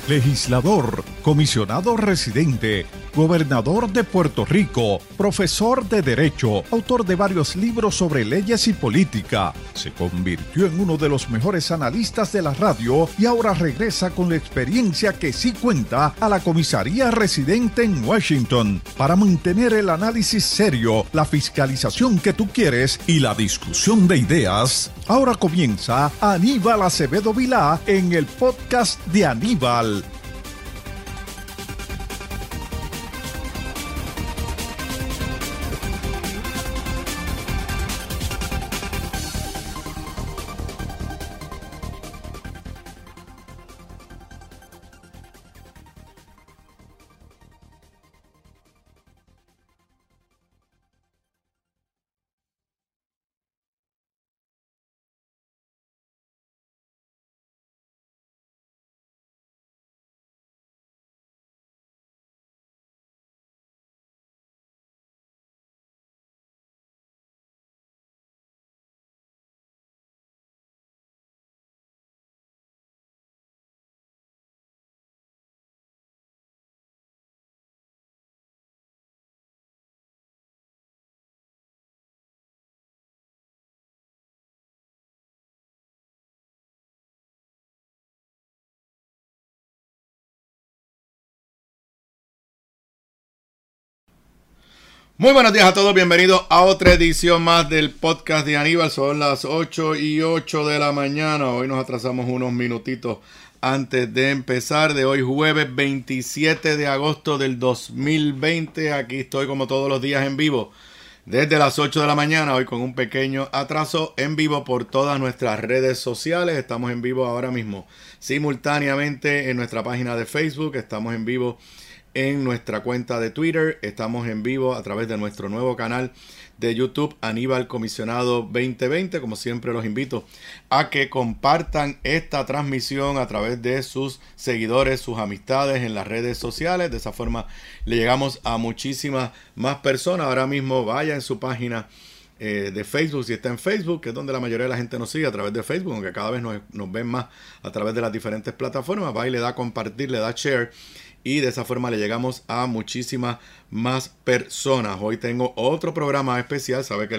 legislador, comisionado residente, gobernador de Puerto Rico, profesor de Derecho, autor de varios libros sobre leyes y política. Se convirtió en uno de los mejores analistas de la radio y ahora regresa con la experiencia que sí cuenta a la comisaría residente en Washington para mantener el análisis serio, la fiscalización que tú quieres y la discusión de ideas. Ahora comienza Aníbal Acevedo Vilá en el podcast de Aníbal. Muy buenos días a todos, bienvenidos a otra edición más del podcast de Aníbal. Son las 8:08 de la mañana. Hoy nos atrasamos unos minutitos antes de empezar, de hoy jueves 27 de agosto del 2020. Aquí estoy como todos los días en vivo desde las 8 de la mañana, hoy con un pequeño atraso, en vivo por todas nuestras redes sociales. Estamos en vivo ahora mismo simultáneamente en nuestra página de Facebook, estamos en vivo en nuestra cuenta de Twitter, estamos en vivo a través de nuestro nuevo canal de YouTube, Aníbal Comisionado 2020. Como siempre, los invito a que compartan esta transmisión a través de sus seguidores, sus amistades en las redes sociales. De esa forma le llegamos a muchísimas más personas. Ahora mismo vaya en su página de Facebook, si está en Facebook, que es donde la mayoría de la gente nos sigue, a través de Facebook, aunque cada vez nos ven más a través de las diferentes plataformas. Va y le da a compartir, le da share, y de esa forma le llegamos a muchísimas más personas. Hoy tengo otro programa especial. Sabe que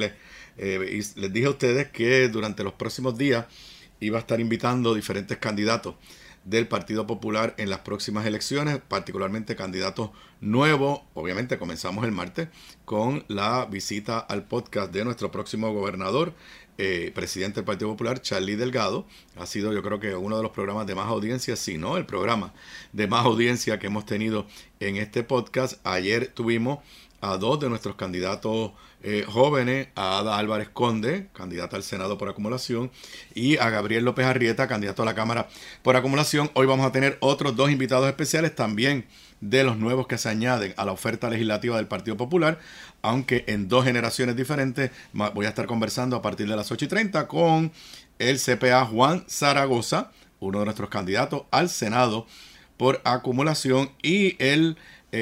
les dije a ustedes que durante los próximos días iba a estar invitando diferentes candidatos del Partido Popular en las próximas elecciones, particularmente candidatos nuevos. Obviamente comenzamos el martes con la visita al podcast de nuestro próximo gobernador, presidente del Partido Popular, Charlie Delgado. Ha sido, yo creo que uno de los programas de más audiencia, si no el programa de más audiencia que hemos tenido en este podcast. Ayer tuvimos a dos de nuestros candidatos jóvenes, a Ada Álvarez Conde, candidata al Senado por acumulación, y a Gabriel López Arrieta, candidato a la Cámara por acumulación. Hoy vamos a tener otros dos invitados especiales también de los nuevos que se añaden a la oferta legislativa del Partido Popular, aunque en dos generaciones diferentes. Voy a estar conversando a partir de las 8:30 con el CPA Juan Zaragoza, uno de nuestros candidatos al Senado por acumulación, y el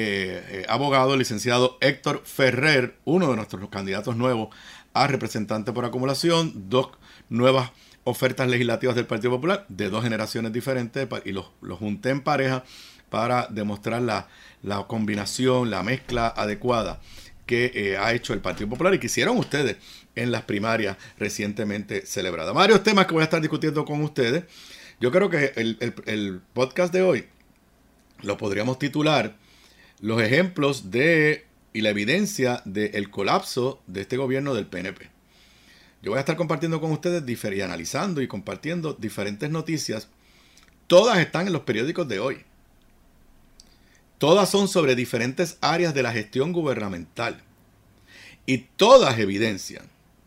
abogado licenciado Héctor Ferrer, uno de nuestros candidatos nuevos a representante por acumulación. Dos nuevas ofertas legislativas del Partido Popular de dos generaciones diferentes, y los junté en pareja para demostrar la combinación, la mezcla adecuada que ha hecho el Partido Popular y que hicieron ustedes en las primarias recientemente celebradas. Varios temas que voy a estar discutiendo con ustedes. Yo creo que el podcast de hoy lo podríamos titular los ejemplos y la evidencia del colapso de este gobierno del PNP. Yo voy a estar compartiendo con ustedes y analizando y compartiendo diferentes noticias. Todas están en los periódicos de hoy. Todas son sobre diferentes áreas de la gestión gubernamental. Y todas evidencian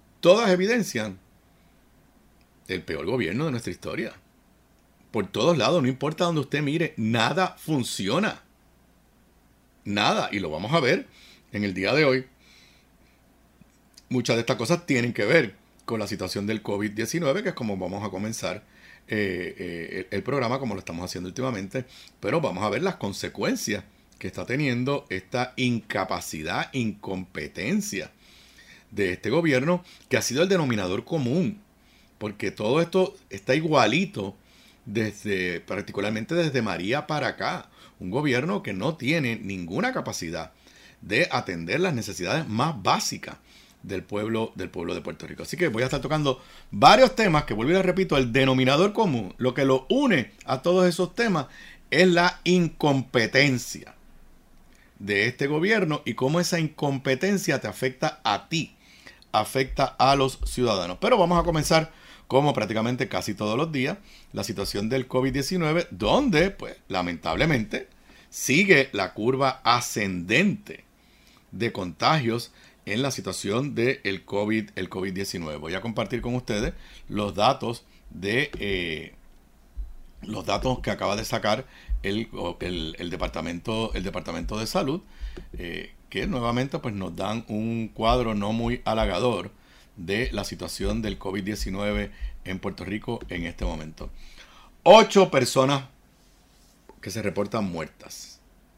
el peor gobierno de nuestra historia. Por todos lados, no importa donde usted mire, nada funciona. Nada, y lo vamos a ver en el día de hoy. Muchas de estas cosas tienen que ver con la situación del COVID-19, que es como vamos a comenzar el programa, como lo estamos haciendo últimamente. Pero vamos a ver las consecuencias que está teniendo esta incapacidad, incompetencia de este gobierno, que ha sido el denominador común, porque todo esto está igualito particularmente desde María para acá. Un gobierno que no tiene ninguna capacidad de atender las necesidades más básicas del pueblo de Puerto Rico. Así que voy a estar tocando varios temas que, vuelvo y les repito, el denominador común, lo que lo une a todos esos temas es la incompetencia de este gobierno y cómo esa incompetencia te afecta a ti, afecta a los ciudadanos. Pero vamos a comenzar, como prácticamente casi todos los días, la situación del COVID-19, donde, pues, lamentablemente, sigue la curva ascendente de contagios en la situación del COVID-19. Voy a compartir con ustedes los datos que acaba de sacar el departamento de Salud, que nuevamente pues nos dan un cuadro no muy halagador de la situación del COVID-19 en Puerto Rico en este momento. 8 personas que se reportan muertas.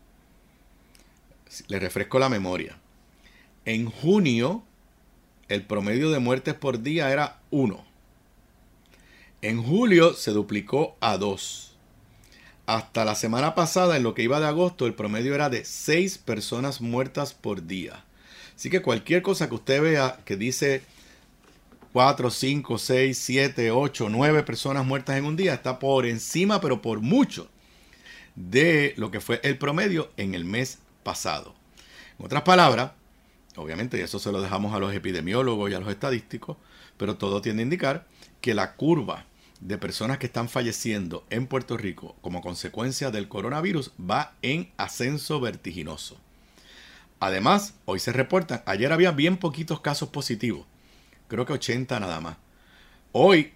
Les refresco la memoria. En junio, el promedio de muertes por día era 1. En julio se duplicó a 2. Hasta la semana pasada, en lo que iba de agosto, el promedio era de 6 personas muertas por día. Así que cualquier cosa que usted vea que dice 4, 5, 6, 7, 8, 9 personas muertas en un día, está por encima, pero por mucho, de lo que fue el promedio en el mes pasado. En otras palabras, obviamente, y eso se lo dejamos a los epidemiólogos y a los estadísticos, pero todo tiende a indicar que la curva de personas que están falleciendo en Puerto Rico como consecuencia del coronavirus va en ascenso vertiginoso. Además, hoy se reportan, ayer había bien poquitos casos positivos, creo que 80 nada más. Hoy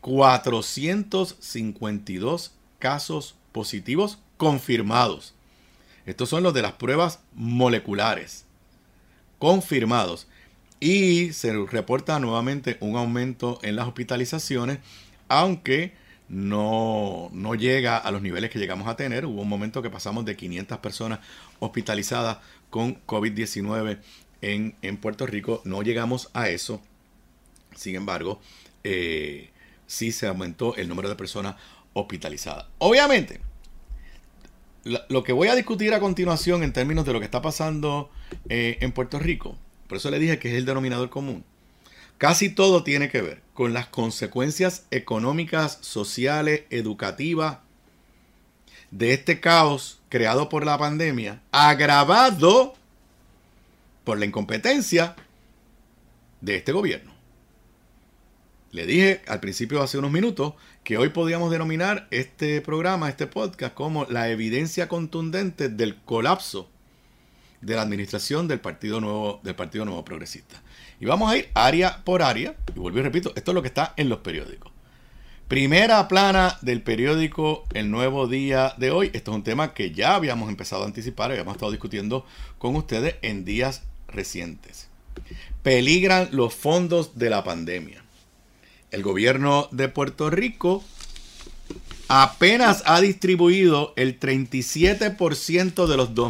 452 casos positivos confirmados. Estos son los de las pruebas moleculares confirmados, y se reporta nuevamente un aumento en las hospitalizaciones, aunque no llega a los niveles que llegamos a tener. Hubo un momento que pasamos de 500 personas hospitalizadas con COVID-19 en Puerto Rico. No llegamos a eso. Sin embargo, sí se aumentó el número de personas hospitalizadas. Obviamente, lo que voy a discutir a continuación en términos de lo que está pasando en Puerto Rico, por eso le dije que es el denominador común. Casi todo tiene que ver con las consecuencias económicas, sociales, educativas de este caos creado por la pandemia, agravado por la incompetencia de este gobierno. Le dije al principio, hace unos minutos, que hoy podíamos denominar este programa, este podcast, como la evidencia contundente del colapso de la administración del Partido Nuevo Progresista. Y vamos a ir área por área, y vuelvo y repito, esto es lo que está en los periódicos. Primera plana del periódico El Nuevo Día de hoy. Esto es un tema que ya habíamos empezado a anticipar, habíamos estado discutiendo con ustedes en días recientes. Peligran los fondos de la pandemia. El gobierno de Puerto Rico apenas ha distribuido el 37% de los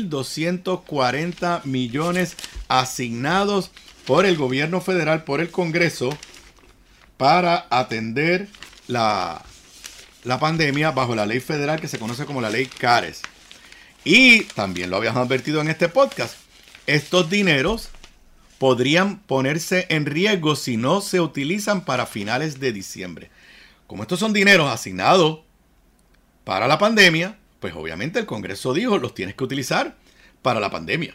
2.240 millones asignados por el gobierno federal, por el Congreso, para atender la pandemia bajo la ley federal que se conoce como la ley CARES. Y también lo habíamos advertido en este podcast, estos dineros podrían ponerse en riesgo si no se utilizan para finales de diciembre. Como estos son dineros asignados para la pandemia, pues obviamente el Congreso dijo, los tienes que utilizar para la pandemia.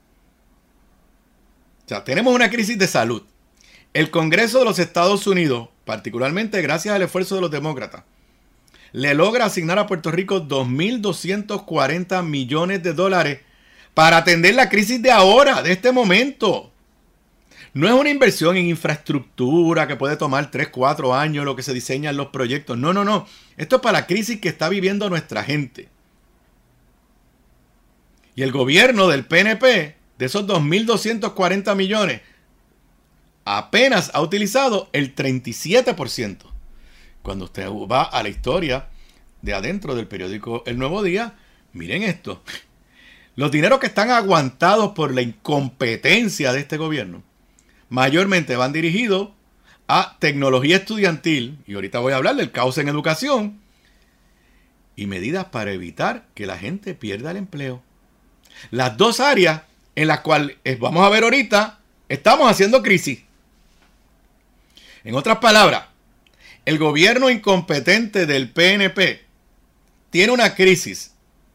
O sea, tenemos una crisis de salud. El Congreso de los Estados Unidos, particularmente gracias al esfuerzo de los demócratas, le logra asignar a Puerto Rico 2.240 millones de dólares para atender la crisis de ahora, de este momento. No es una inversión en infraestructura que puede tomar 3, 4 años lo que se diseñan los proyectos. No. Esto es para la crisis que está viviendo nuestra gente. Y el gobierno del PNP, de esos 2.240 millones, apenas ha utilizado el 37%. Cuando usted va a la historia de adentro del periódico El Nuevo Día, miren esto. Los dineros que están aguantados por la incompetencia de este gobierno mayormente van dirigidos a tecnología estudiantil, y ahorita voy a hablar del caos en educación, y medidas para evitar que la gente pierda el empleo. Las dos áreas en las cuales vamos a ver ahorita, estamos haciendo crisis. En otras palabras, el gobierno incompetente del PNP tiene una crisis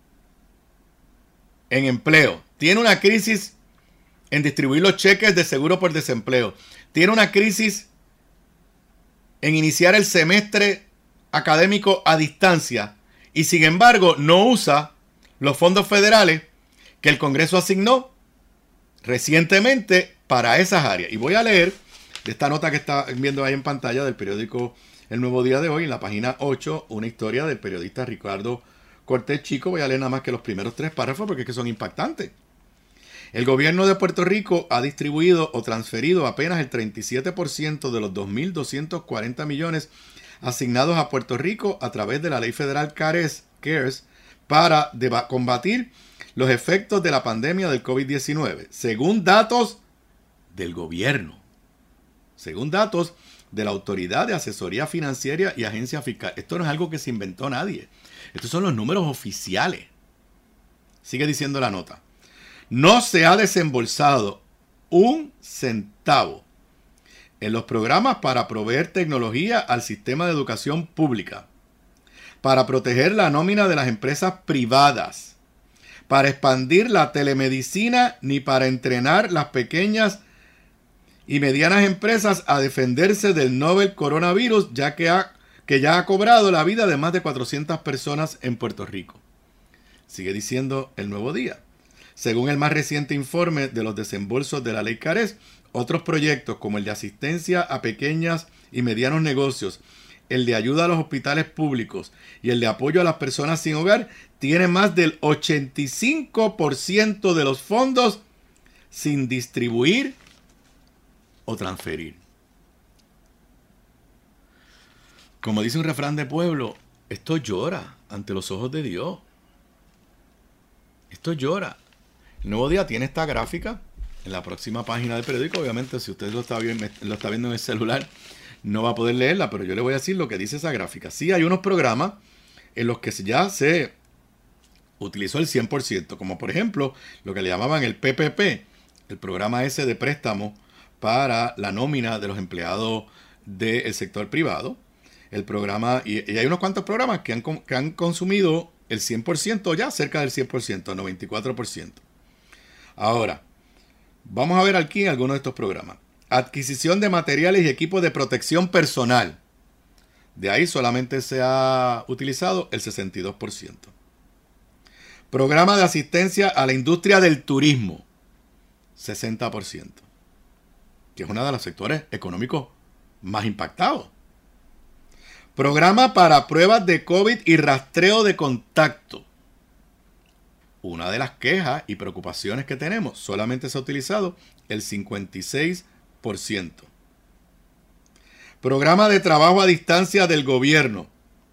en empleo, tiene una crisis en distribuir los cheques de seguro por desempleo, tiene una crisis en iniciar el semestre académico a distancia y sin embargo no usa los fondos federales que el Congreso asignó recientemente para esas áreas. Y voy a leer de esta nota que está viendo ahí en pantalla del periódico El Nuevo Día de hoy, en la página 8, una historia del periodista Ricardo Cortés Chico. Voy a leer nada más que los primeros 3 párrafos porque es que son impactantes. El gobierno de Puerto Rico ha distribuido o transferido apenas el 37% de los 2.240 millones asignados a Puerto Rico a través de la ley federal CARES para combatir los efectos de la pandemia del COVID-19, según datos del gobierno, según datos de la Autoridad de Asesoría Financiera y Agencia Fiscal. Esto no es algo que se inventó nadie. Estos son los números oficiales. Sigue diciendo la nota. No se ha desembolsado un centavo en los programas para proveer tecnología al sistema de educación pública, para proteger la nómina de las empresas privadas, para expandir la telemedicina, ni para entrenar las pequeñas y medianas empresas a defenderse del novel coronavirus, que ya ha cobrado la vida de más de 400 personas en Puerto Rico. Sigue diciendo El Nuevo Día. Según el más reciente informe de los desembolsos de la ley CARES, otros proyectos como el de asistencia a pequeñas y medianos negocios, el de ayuda a los hospitales públicos y el de apoyo a las personas sin hogar tienen más del 85% de los fondos sin distribuir o transferir. Como dice un refrán de pueblo, esto llora ante los ojos de Dios. Esto llora. El Nuevo Día tiene esta gráfica en la próxima página del periódico. Obviamente, si usted lo está viendo en el celular, no va a poder leerla, pero yo le voy a decir lo que dice esa gráfica. Sí, hay unos programas en los que ya se utilizó el 100%, como por ejemplo lo que le llamaban el PPP, el programa ese de préstamo para la nómina de los empleados del sector privado. El programa, y hay unos cuantos programas que han consumido el 100%, ya cerca del 100%, 94%. Ahora, vamos a ver aquí algunos de estos programas. Adquisición de materiales y equipos de protección personal. De ahí solamente se ha utilizado el 62%. Programa de asistencia a la industria del turismo. 60%. Que es uno de los sectores económicos más impactados. Programa para pruebas de COVID y rastreo de contacto. Una de las quejas y preocupaciones que tenemos, solamente se ha utilizado el 56%. Programa de trabajo a distancia del gobierno,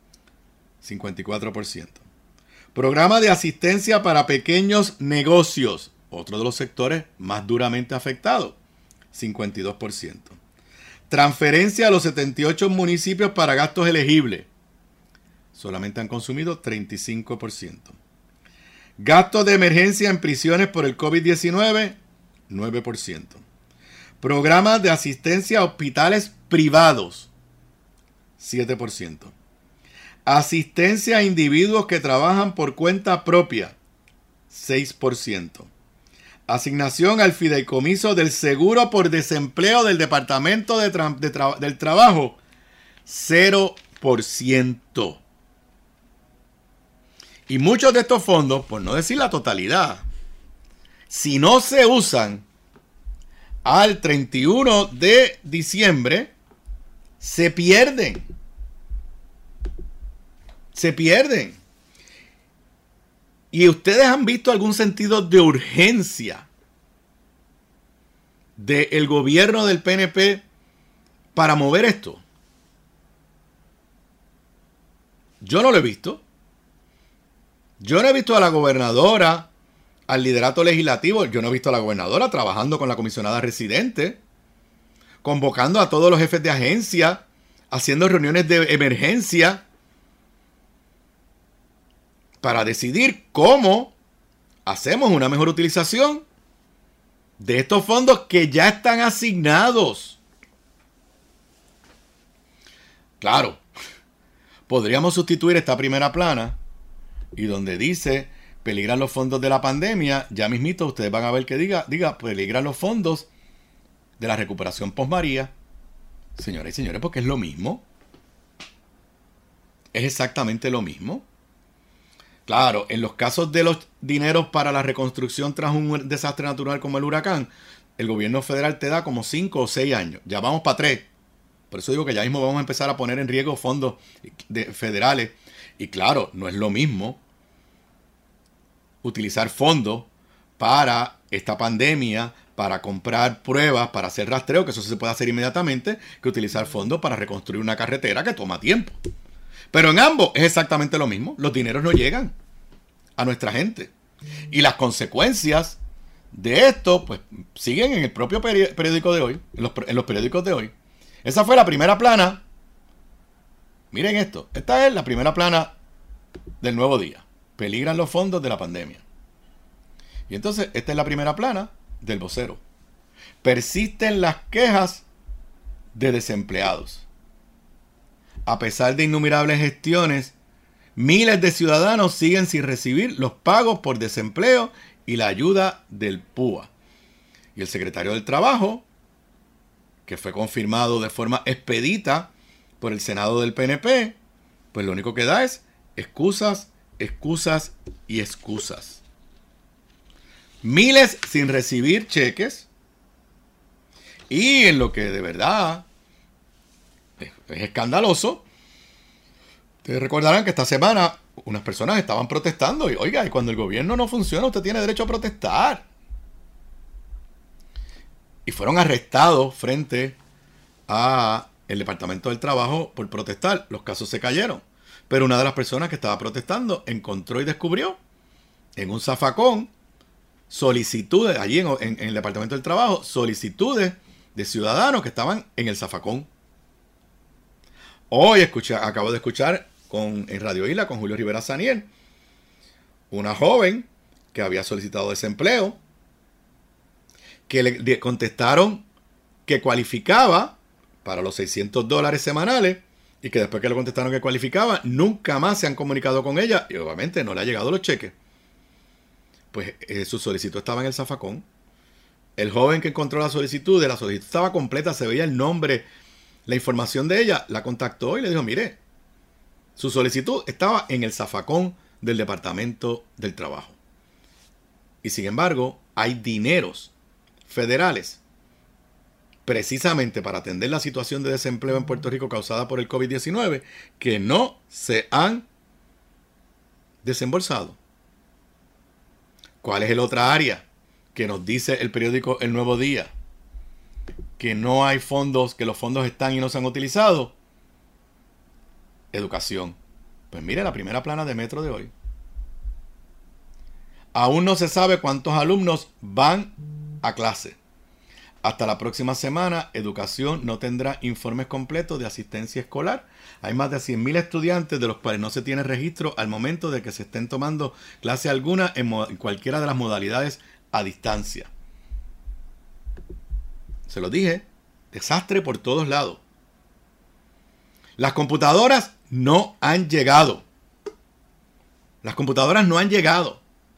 54%. Programa de asistencia para pequeños negocios, otro de los sectores más duramente afectados, 52%. Transferencia a los 78 municipios para gastos elegibles, solamente han consumido 35%. Gastos de emergencia en prisiones por el COVID-19, 9%. Programas de asistencia a hospitales privados, 7%. Asistencia a individuos que trabajan por cuenta propia, 6%. Asignación al fideicomiso del seguro por desempleo del Departamento del Trabajo, 0%. Y muchos de estos fondos, por no decir la totalidad, si no se usan al 31 de diciembre, se pierden. Se pierden. ¿Y ustedes han visto algún sentido de urgencia del gobierno del PNP para mover esto? Yo no lo he visto. Yo no he visto a la gobernadora, al liderato legislativo, yo no he visto a la gobernadora trabajando con la comisionada residente, convocando a todos los jefes de agencia, haciendo reuniones de emergencia. para decidir cómo hacemos una mejor utilización de estos fondos que ya están asignados. Claro, podríamos sustituir esta primera plana y donde dice peligran los fondos de la pandemia, ya mismito ustedes van a ver que diga peligran los fondos de la recuperación post-María. Señoras y señores, porque es lo mismo. Es exactamente lo mismo. Claro, en los casos de los dineros para la reconstrucción tras un desastre natural como el huracán, el gobierno federal te da como 5 o 6 años. Ya vamos para 3. Por eso digo que ya mismo vamos a empezar a poner en riesgo fondos federales. Y claro, no es lo mismo utilizar fondos para esta pandemia, para comprar pruebas, para hacer rastreo, que eso se puede hacer inmediatamente, que utilizar fondos para reconstruir una carretera que toma tiempo. Pero en ambos es exactamente lo mismo. Los dineros no llegan a nuestra gente. Y las consecuencias de esto, pues, siguen en el propio periódico de hoy, en los periódicos de hoy. Esa fue la primera plana. Miren esto. Esta es la primera plana del Nuevo Día. Peligran los fondos de la pandemia. Y entonces, esta es la primera plana del Vocero. Persisten las quejas de desempleados. A pesar de innumerables gestiones, miles de ciudadanos siguen sin recibir los pagos por desempleo y la ayuda del PUA. Y el secretario del Trabajo, que fue confirmado de forma expedita por el Senado del PNP, pues lo único que da es excusas, excusas y excusas. Miles sin recibir cheques. Y en lo que de verdad es escandaloso, ustedes recordarán que esta semana unas personas estaban protestando y oiga, y cuando el gobierno no funciona usted tiene derecho a protestar. Y fueron arrestados frente a el Departamento del Trabajo por protestar. Los casos se cayeron. Pero una de las personas que estaba protestando encontró y descubrió en un zafacón solicitudes, allí en el Departamento del Trabajo, solicitudes de ciudadanos que estaban en el zafacón. Hoy acabo de escuchar en Radio Isla con Julio Rivera Saniel, una joven que había solicitado desempleo, que le contestaron que cualificaba para los $600 semanales y que después que le contestaron que cualificaba, nunca más se han comunicado con ella y obviamente no le ha llegado los cheques. Pues su solicitud estaba en el zafacón. El joven que encontró la solicitud estaba completa, se veía el nombre, la información de ella, la contactó y le dijo, mire, su solicitud estaba en el zafacón del Departamento del Trabajo. Y sin embargo, hay dineros federales precisamente para atender la situación de desempleo en Puerto Rico causada por el COVID-19 que no se han desembolsado. ¿Cuál es el otra área que nos dice el periódico El Nuevo Día? Que no hay fondos, que los fondos están y no se han utilizado. Educación. Pues mire la primera plana de Metro de hoy. Aún no se sabe cuántos alumnos van a clase. Hasta la próxima semana, Educación no tendrá informes completos de asistencia escolar. Hay más de 100,000 estudiantes de los cuales no se tiene registro al momento de que se estén tomando clase alguna en cualquiera de las modalidades a distancia. Se lo dije, desastre por todos lados. Las computadoras no han llegado. Las computadoras no han llegado.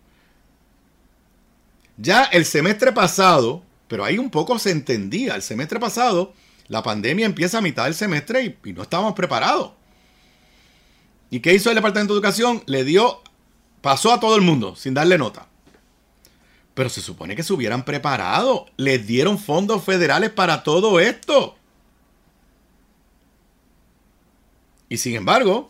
Ya el semestre pasado, pero ahí un poco se entendía, el semestre pasado la pandemia empieza a mitad del semestre y no estábamos preparados. ¿Y qué hizo el Departamento de Educación? Pasó a todo el mundo sin darle nota. Pero se supone que se hubieran preparado. Les dieron fondos federales para todo esto. Y sin embargo,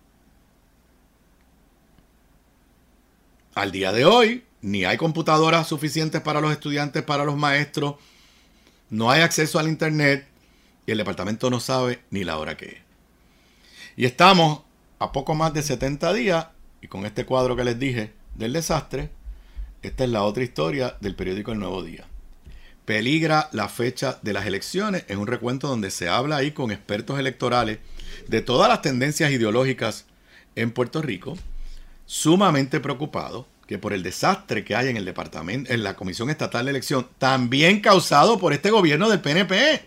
al día de hoy, ni hay computadoras suficientes para los estudiantes, para los maestros, no hay acceso al internet y el departamento no sabe ni la hora que es. Y estamos a poco más de 70 días y con este cuadro que les dije del desastre, esta es la otra historia del periódico El Nuevo Día. Peligra la fecha de las elecciones. Es un recuento donde se habla ahí con expertos electorales de todas las tendencias ideológicas en Puerto Rico. sumamente preocupado que por el desastre que hay en el departamento, en la Comisión Estatal de Elección, también causado por este gobierno del PNP.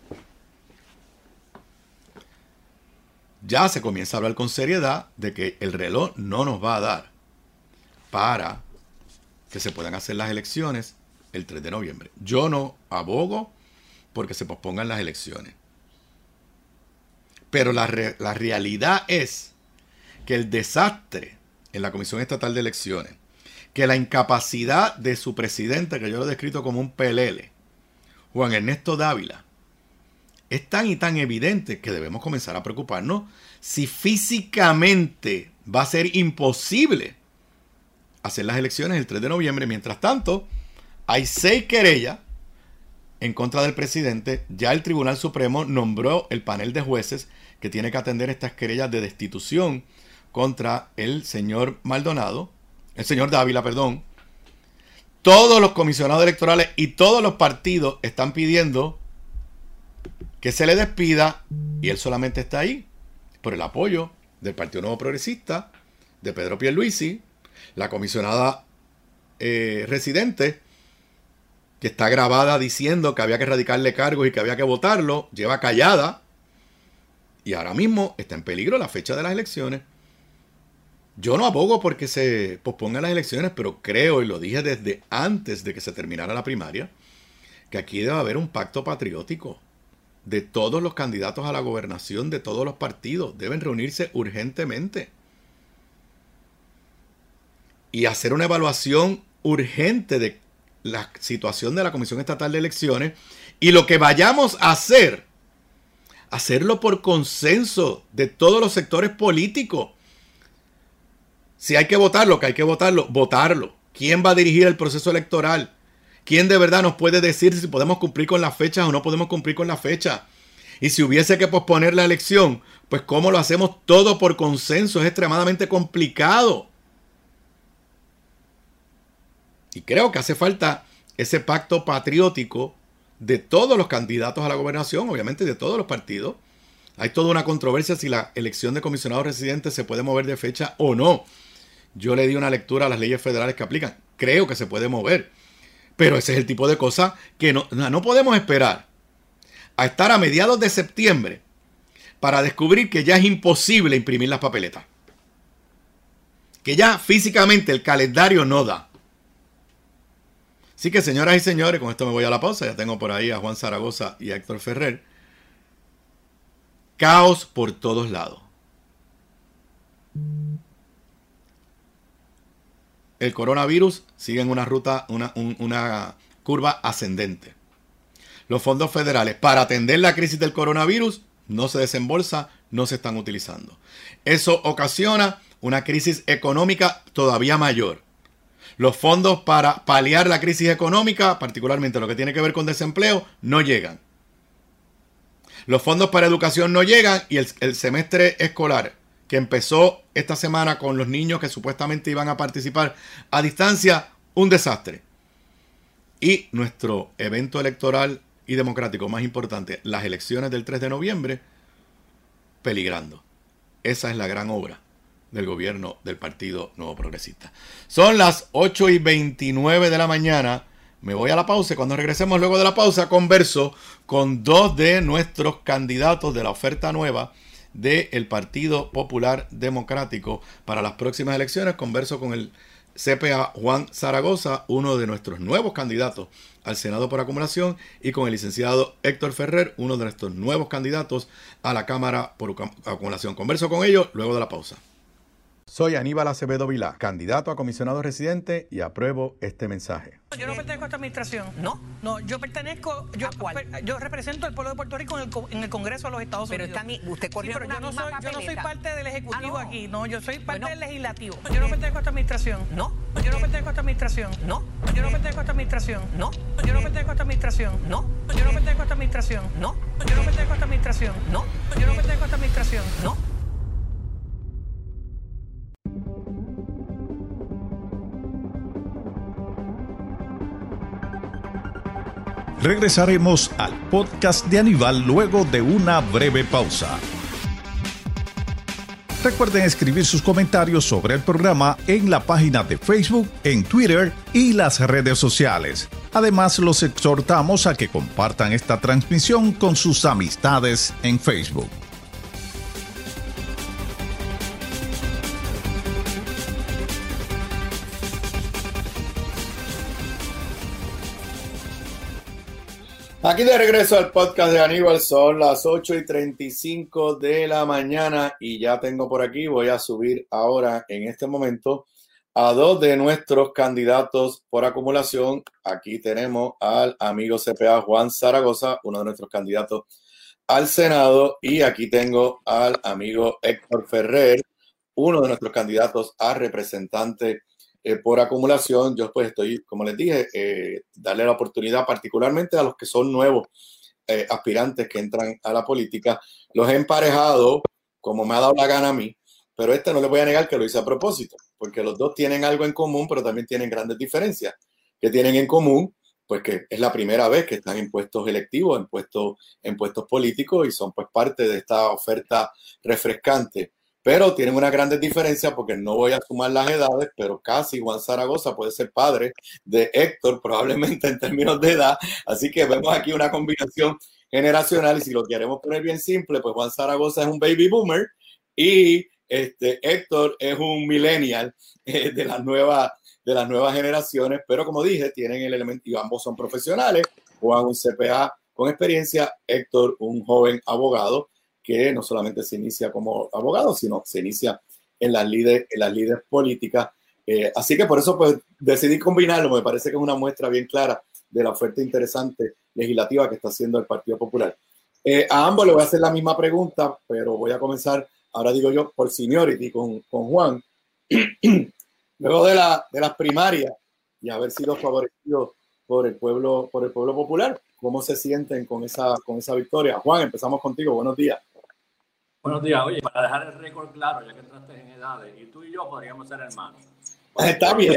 Ya se comienza a hablar con seriedad de que el reloj no nos va a dar para que se puedan hacer las elecciones el 3 de noviembre. Yo no abogo porque se pospongan las elecciones. Pero la realidad es que el desastre en la Comisión Estatal de Elecciones, que la incapacidad de su presidente, que yo lo he descrito como un pelele, Juan Ernesto Dávila, es tan y tan evidente que debemos comenzar a preocuparnos si físicamente va a ser imposible hacer las elecciones el 3 de noviembre. Mientras tanto, hay 6 querellas en contra del presidente. Ya el Tribunal Supremo nombró el panel de jueces que tiene que atender estas querellas de destitución contra el señor Dávila, perdón. Todos los comisionados electorales y todos los partidos están pidiendo que se le despida y él solamente está ahí por el apoyo del Partido Nuevo Progresista, de Pedro Pierluisi, la comisionada residente, que está grabada diciendo que había que radicarle cargos y que había que votarlo, lleva callada y ahora mismo está en peligro la fecha de las elecciones. Yo no abogo porque se pospongan las elecciones, pero creo, y lo dije desde antes de que se terminara la primaria, que aquí debe haber un pacto patriótico de todos los candidatos a la gobernación, de todos los partidos. Deben reunirse urgentemente y hacer una evaluación urgente de la situación de la Comisión Estatal de Elecciones, y lo que vayamos a hacer, hacerlo por consenso de todos los sectores políticos. Si hay que votarlo, que hay que votarlo, votarlo. ¿Quién va a dirigir el proceso electoral? ¿Quién de verdad nos puede decir si podemos cumplir con las fechas o no podemos cumplir con las fechas? Y si hubiese que posponer la elección, pues ¿cómo lo hacemos todo por consenso? Es extremadamente complicado. Y creo que hace falta ese pacto patriótico de todos los candidatos a la gobernación, obviamente de todos los partidos. Hay toda una controversia si la elección de comisionados residentes se puede mover de fecha o no. Yo le di una lectura a las leyes federales que aplican. Creo que se puede mover. Pero ese es el tipo de cosas que no podemos esperar a estar a mediados de septiembre para descubrir que ya es imposible imprimir las papeletas. Que ya físicamente el calendario no da. Así que, señoras y señores, con esto me voy a la pausa. Ya tengo por ahí a Juan Zaragoza y a Héctor Ferrer. Caos por todos lados. El coronavirus sigue en una ruta, una curva ascendente. Los fondos federales para atender la crisis del coronavirus no se desembolsan, no se están utilizando. Eso ocasiona una crisis económica todavía mayor. Los fondos para paliar la crisis económica, particularmente lo que tiene que ver con desempleo, no llegan. Los fondos para educación no llegan y el semestre escolar que empezó esta semana con los niños que supuestamente iban a participar a distancia, un desastre. Y nuestro evento electoral y democrático más importante, las elecciones del 3 de noviembre, peligrando. Esa es la gran obra del gobierno del Partido Nuevo Progresista. Son las 8:29 de la mañana. Me voy a la pausa y cuando regresemos luego de la pausa converso con 2 de nuestros candidatos de la oferta nueva del Partido Popular Democrático para las próximas elecciones. Converso con el CPA Juan Zaragoza, uno de nuestros nuevos candidatos al Senado por acumulación, y con el licenciado Héctor Ferrer, uno de nuestros nuevos candidatos a la Cámara por acumulación. Converso con ellos luego de la pausa. Soy Aníbal Acevedo Vilá, candidato a comisionado residente, y apruebo este mensaje. Yo no pertenezco a esta administración. No, yo pertenezco. Yo represento al pueblo de Puerto Rico en el Congreso de los Estados Unidos. Pero usted corrió pero una yo no soy parte del Ejecutivo aquí. No, yo soy parte del Legislativo. Yo no pertenezco a esta administración. No. Yo no pertenezco a esta administración. No. Yo no pertenezco a esta administración. No. Yo no pertenezco a esta administración. No. Yo no pertenezco a esta administración. No. Yo no pertenezco a esta administración. No. Yo no pertenezco a esta administración. No. Regresaremos al podcast de Aníbal luego de una breve pausa. Recuerden escribir sus comentarios sobre el programa en la página de Facebook, en Twitter y las redes sociales. Además, los exhortamos a que compartan esta transmisión con sus amistades en Facebook. Aquí de regreso al podcast de Aníbal, son las 8:35 de la mañana y ya tengo por aquí, voy a subir ahora en este momento a dos de nuestros candidatos por acumulación. Aquí tenemos al amigo CPA Juan Zaragoza, uno de nuestros candidatos al Senado, y aquí tengo al amigo Héctor Ferrer, uno de nuestros candidatos a representante por acumulación. Yo pues estoy, como les dije, darle la oportunidad particularmente a los que son nuevos aspirantes que entran a la política. Los he emparejado como me ha dado la gana a mí, pero no les voy a negar que lo hice a propósito, porque los dos tienen algo en común, pero también tienen grandes diferencias. ¿Qué tienen en común? Pues que es la primera vez que están en puestos electivos, en puestos políticos, y son pues parte de esta oferta refrescante. Pero tienen una grandes diferencia, porque no voy a sumar las edades, pero casi Juan Zaragoza puede ser padre de Héctor, probablemente en términos de edad. Así que vemos aquí una combinación generacional, y si lo queremos poner bien simple, pues Juan Zaragoza es un baby boomer y Héctor es un millennial de las nuevas generaciones. Pero como dije, tienen el elemento, y ambos son profesionales. Juan, un CPA con experiencia; Héctor, un joven abogado que no solamente se inicia como abogado, sino se inicia en las lides políticas. Así que por eso pues decidí combinarlo. Me parece que es una muestra bien clara de la oferta interesante legislativa que está haciendo el Partido Popular. A ambos les voy a hacer la misma pregunta, pero voy a comenzar, ahora digo yo, por seniority con Juan. Luego de las primarias y haber sido favorecidos por el pueblo popular, ¿cómo se sienten con esa victoria? Juan, empezamos contigo. Buenos días. Buenos días. Oye, para dejar el récord claro, ya que entraste en edades, y tú y yo podríamos ser hermanos. Está bien.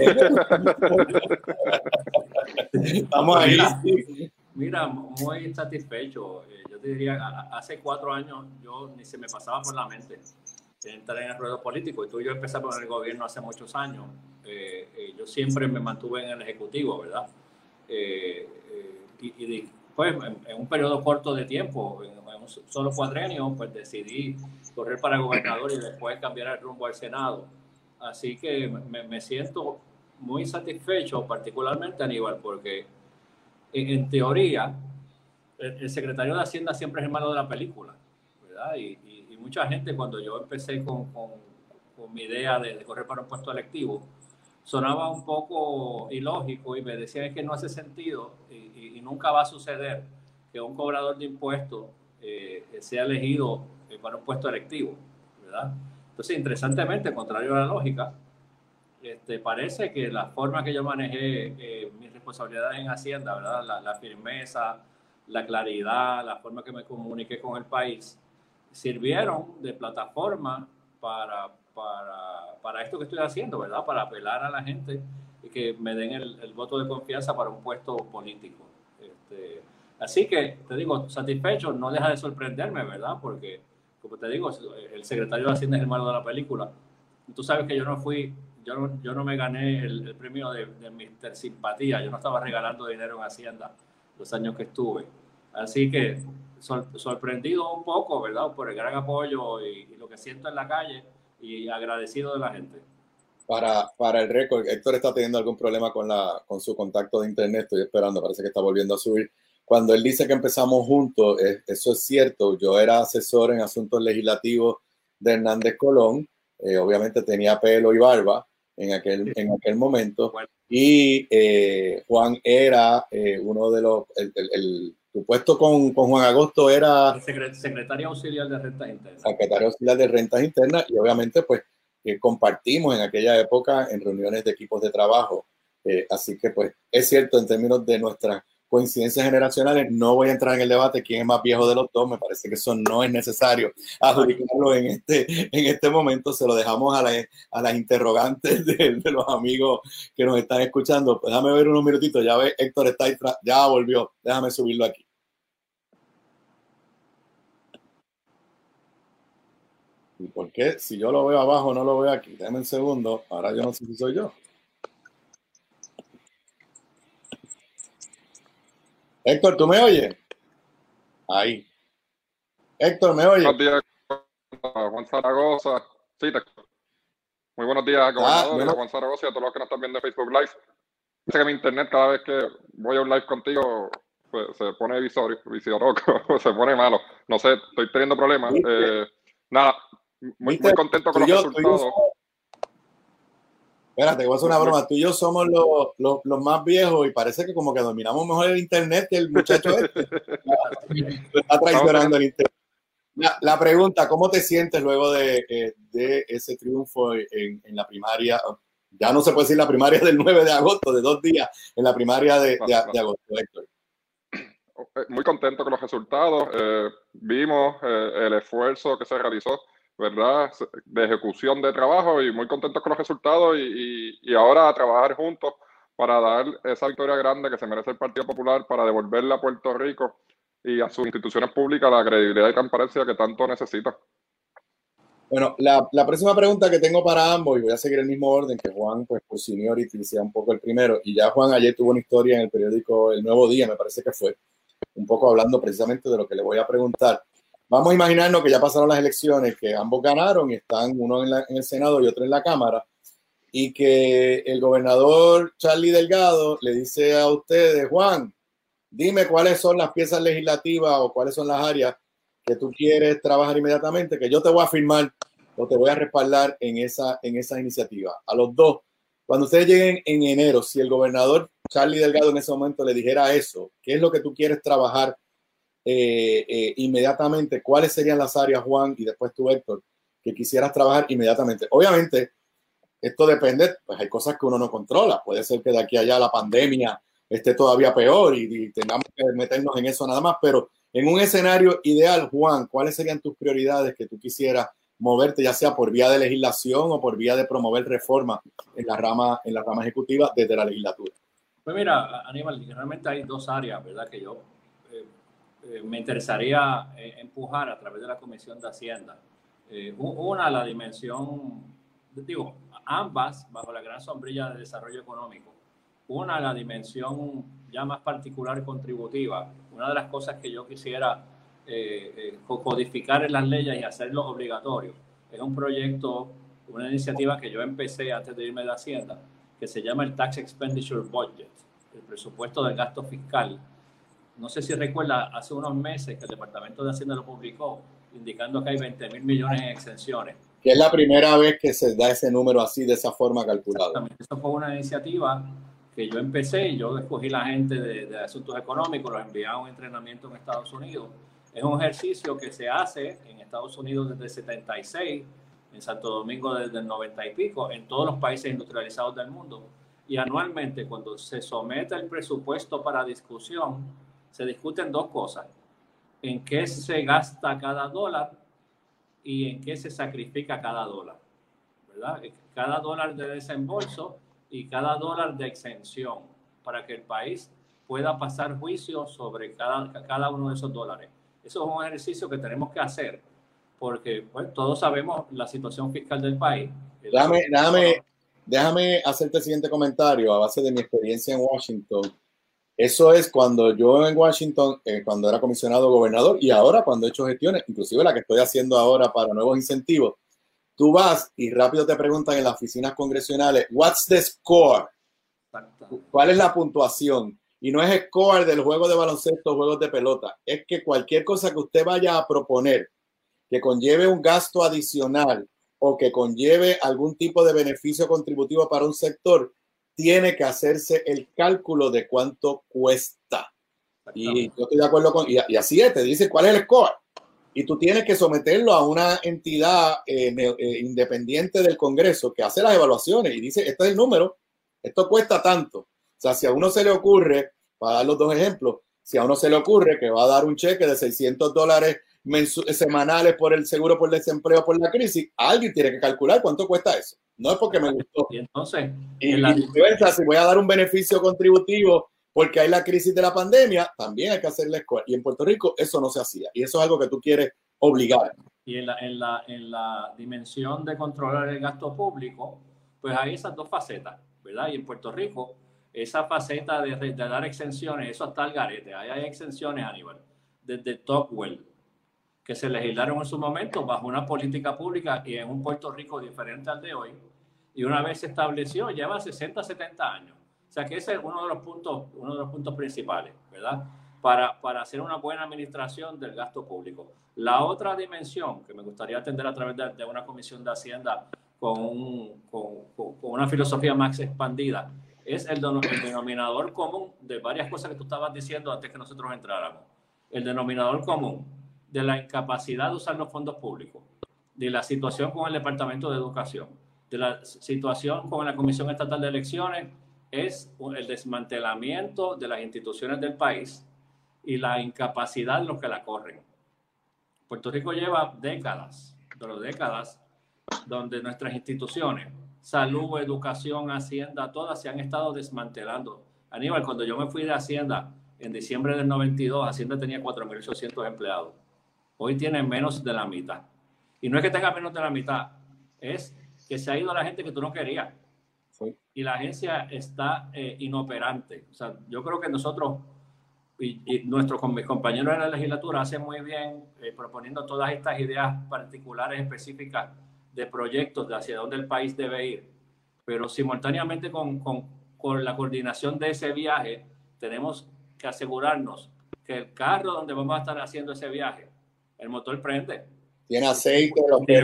Estamos ahí. Mira, muy satisfecho. Yo te diría, hace 4 años yo ni se me pasaba por la mente entrar en el ruedo político, y tú y yo empezamos en el gobierno hace muchos años. Yo siempre me mantuve en el Ejecutivo, ¿verdad? Y pues en un periodo corto de tiempo, en un solo cuadrenio, pues decidí correr para gobernador y después cambiar el rumbo al Senado. Así que me siento muy satisfecho, particularmente, Aníbal, porque en teoría el secretario de Hacienda siempre es el malo de la película, ¿verdad? Y mucha gente, cuando yo empecé con mi idea de correr para un puesto electivo, sonaba un poco ilógico y me decían que no hace sentido y nunca va a suceder que un cobrador de impuestos sea elegido para un puesto electivo, ¿verdad? Entonces, interesantemente, contrario a la lógica, parece que la forma que yo manejé mis responsabilidades en Hacienda, ¿verdad? La firmeza, la claridad, la forma que me comuniqué con el país, sirvieron de plataforma para esto que estoy haciendo, ¿verdad? Para apelar a la gente y que me den el voto de confianza para un puesto político. Así que, te digo, satisfecho, no deja de sorprenderme, ¿verdad? Porque, como te digo, el secretario de Hacienda es el malo de la película. Tú sabes que yo no me gané el premio de Mr. Simpatía. Yo no estaba regalando dinero en Hacienda los años que estuve. Así que sorprendido un poco, ¿verdad? Por el gran apoyo y lo que siento en la calle, y agradecido de la gente. Para el récord, Héctor está teniendo algún problema con su contacto de internet. Estoy esperando, parece que está volviendo a subir. Cuando él dice que empezamos juntos, eso es cierto. Yo era asesor en asuntos legislativos de Hernández Colón. Obviamente tenía pelo y barba en aquel momento. Bueno. Y Juan era uno de los... Tu puesto con Juan Agosto era... Secretario auxiliar de Rentas Internas. Secretario auxiliar de Rentas Internas, y obviamente pues compartimos en aquella época en reuniones de equipos de trabajo. Así que pues es cierto, en términos de nuestras coincidencias generacionales, no voy a entrar en el debate quién es más viejo de los dos. Me parece que eso no es necesario adjudicarlo en este momento. Se lo dejamos a las interrogantes de los amigos que nos están escuchando. Pues déjame ver unos minutitos. Ya ve, Héctor está ahí, ya volvió. Déjame subirlo aquí. ¿Y por qué? Si yo lo veo abajo, no lo veo aquí. Dame un segundo. Ahora yo no sé si soy yo. Héctor, ¿tú me oyes? Ahí. Héctor, ¿me oyes? Buenos días, Juan Zaragoza. Sí, muy buenos días, gobernador, bueno. Juan Zaragoza y a todos los que nos están viendo en Facebook Live. Dice que mi internet cada vez que voy a un live contigo pues, se pone visoroco, se pone malo. No sé, estoy teniendo problemas. Nada, muy contento con los resultados. Espérate, voy a hacer una broma. Tú y yo somos los más viejos y parece que como que dominamos mejor el internet que el muchacho este. Está traicionando el internet. La pregunta, ¿cómo te sientes luego de ese triunfo en la primaria? Ya no se puede decir la primaria del 9 de agosto, de 2 días, en la primaria de agosto, Héctor. Muy contento con los resultados. Vimos el esfuerzo que se realizó, ¿verdad?, de ejecución de trabajo, y muy contentos con los resultados y ahora a trabajar juntos para dar esa victoria grande que se merece el Partido Popular, para devolverle a Puerto Rico y a sus instituciones públicas la credibilidad y transparencia que tanto necesita. Bueno, la próxima pregunta que tengo para ambos, y voy a seguir el mismo orden que Juan, pues por seniority, sea un poco el primero, y ya Juan ayer tuvo una historia en el periódico El Nuevo Día, me parece que fue, un poco hablando precisamente de lo que le voy a preguntar. Vamos a imaginarnos que ya pasaron las elecciones, que ambos ganaron y están uno en el Senado y otro en la Cámara, y que el gobernador Charlie Delgado le dice a ustedes: Juan, dime cuáles son las piezas legislativas o cuáles son las áreas que tú quieres trabajar inmediatamente, que yo te voy a firmar o te voy a respaldar en esa iniciativa. A los dos, cuando ustedes lleguen en enero, si el gobernador Charlie Delgado en ese momento le dijera eso, ¿qué es lo que tú quieres trabajar inmediatamente? ¿Cuáles serían las áreas, Juan, y después tú, Héctor, que quisieras trabajar inmediatamente? Obviamente, esto depende, pues hay cosas que uno no controla. Puede ser que de aquí a allá la pandemia esté todavía peor y tengamos que meternos en eso nada más, pero en un escenario ideal, Juan, ¿cuáles serían tus prioridades que tú quisieras moverte, ya sea por vía de legislación o por vía de promover reformas en la rama ejecutiva desde la legislatura? Pues mira, Aníbal, realmente hay 2 áreas, ¿verdad?, que yo me interesaría empujar a través de la Comisión de Hacienda. Una, la dimensión, digo, ambas bajo la gran sombrilla de desarrollo económico. Una, la dimensión ya más particular y contributiva. Una de las cosas que yo quisiera codificar en las leyes y hacerlo obligatorio es un proyecto, una iniciativa que yo empecé antes de irme de Hacienda, que se llama el Tax Expenditure Budget, el presupuesto del gasto fiscal. No sé si recuerda, hace unos meses que el Departamento de Hacienda lo publicó, indicando que hay 20.000 millones en exenciones. Que es la primera vez que se da ese número así, de esa forma calculada. Exactamente. Eso fue una iniciativa que yo empecé, yo escogí la gente de asuntos económicos, los envié a un entrenamiento en Estados Unidos. Es un ejercicio que se hace en Estados Unidos desde el 76, en Santo Domingo desde el 90 y pico, en todos los países industrializados del mundo. Y anualmente, cuando se somete el presupuesto para discusión, se discuten 2 cosas: en qué se gasta cada dólar y en qué se sacrifica cada dólar, ¿verdad? Cada dólar de desembolso y cada dólar de exención, para que el país pueda pasar juicio sobre cada uno de esos dólares. Eso es un ejercicio que tenemos que hacer, porque pues, todos sabemos la situación fiscal del país. Déjame hacerte el siguiente comentario a base de mi experiencia en Washington. Eso es cuando yo en Washington, cuando era comisionado gobernador, y ahora cuando he hecho gestiones, inclusive la que estoy haciendo ahora para nuevos incentivos, tú vas y rápido te preguntan en las oficinas congresionales, what's the score? ¿Cuál es la puntuación? Y no es score del juego de baloncesto, juegos de pelota. Es que cualquier cosa que usted vaya a proponer que conlleve un gasto adicional o que conlleve algún tipo de beneficio contributivo para un sector, tiene que hacerse el cálculo de cuánto cuesta. Y yo estoy de acuerdo con... Y así es, te dice cuál es el score. Y tú tienes que someterlo a una entidad independiente del Congreso que hace las evaluaciones y dice, este es el número, esto cuesta tanto. O sea, si a uno se le ocurre, para dar los 2 ejemplos, si a uno se le ocurre que va a dar un cheque de $600 semanales por el seguro por desempleo por la crisis, alguien tiene que calcular cuánto cuesta eso. No es porque me gustó. Y entonces, si voy a dar un beneficio contributivo porque hay la crisis de la pandemia, también hay que hacerle score. Y en Puerto Rico eso no se hacía. Y eso es algo que tú quieres obligar. Y en la dimensión de controlar el gasto público, pues hay esas dos facetas, ¿verdad? Y en Puerto Rico, esa faceta de dar exenciones, eso está al garete. Ahí hay exenciones, Aníbal, desde Tocqueville, que se legislaron en su momento bajo una política pública y en un Puerto Rico diferente al de hoy. Y una vez se estableció, lleva 60, 70 años. O sea que ese es uno de los puntos principales, ¿verdad? Para hacer una buena administración del gasto público. La otra dimensión que me gustaría atender a través de una comisión de Hacienda con una filosofía más expandida es el denominador común de varias cosas que tú estabas diciendo antes que nosotros entráramos. El denominador común de la incapacidad de usar los fondos públicos, de la situación con el Departamento de Educación, de la situación con la Comisión Estatal de Elecciones, es el desmantelamiento de las instituciones del país y la incapacidad de los que la corren. Puerto Rico lleva décadas, donde nuestras instituciones, salud, educación, Hacienda, todas se han estado desmantelando. Aníbal, cuando yo me fui de Hacienda en diciembre del 92, Hacienda tenía 4.800 empleados. Hoy tiene menos de la mitad. Y no es que tenga menos de la mitad, es que se ha ido la gente que tú no querías. Sí. Y la agencia está inoperante. O sea, yo creo que nosotros y mis compañeros de la legislatura hacen muy bien proponiendo todas estas ideas particulares, específicas de proyectos de hacia dónde el país debe ir. Pero simultáneamente con la coordinación de ese viaje, tenemos que asegurarnos que el carro donde vamos a estar haciendo ese viaje, el motor prende. Tiene aceite.